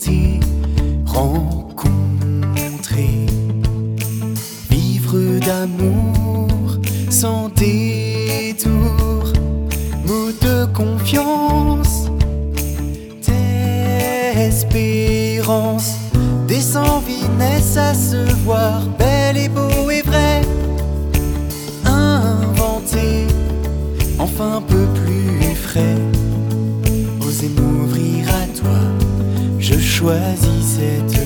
t'ai rencontré. Vivre d'amour sans détour, mots de confiance, d'espérance. Des envies naissent à se voir, bel et beau et vrai, inventé, enfin un peu plus frais. Oser m'ouvrir à toi, je choisis cette